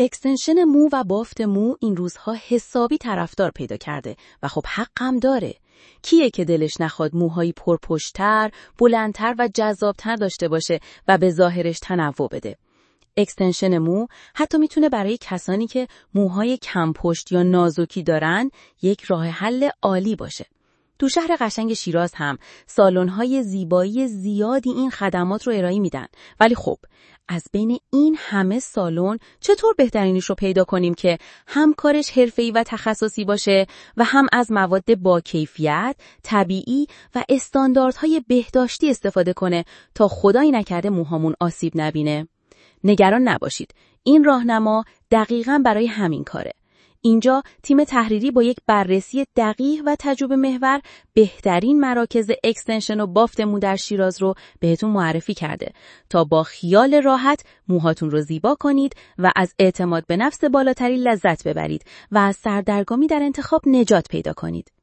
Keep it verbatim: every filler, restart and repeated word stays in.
اکستنشن مو و بافت مو این روزها حسابی طرفدار پیدا کرده و خب حقم داره. کیه که دلش نخواد موهایی پرپشت‌تر، بلندتر و جذابتر داشته باشه و به ظاهرش تنوع بده؟ اکستنشن مو حتی میتونه برای کسانی که موهای کم پشت یا نازکی دارن یک راه حل عالی باشه. تو شهر قشنگ شیراز هم سالن‌های زیبایی زیادی این خدمات رو ارائه میدن. ولی خب از بین این همه سالن چطور بهترینش رو پیدا کنیم که هم کارش حرفه‌ای و تخصصی باشه و هم از مواد با کیفیت، طبیعی و استانداردهای بهداشتی استفاده کنه تا خدایی نکرده موهامون آسیب نبینه؟ نگران نباشید. این راهنما دقیقاً برای همین کاره. اینجا تیم تحریری با یک بررسی دقیق و تجربه محور بهترین مراکز اکستنشن و بافت مو در شیراز رو بهتون معرفی کرده تا با خیال راحت موهاتون رو زیبا کنید و از اعتماد به نفس بالاتری لذت ببرید و از سردرگمی در انتخاب نجات پیدا کنید.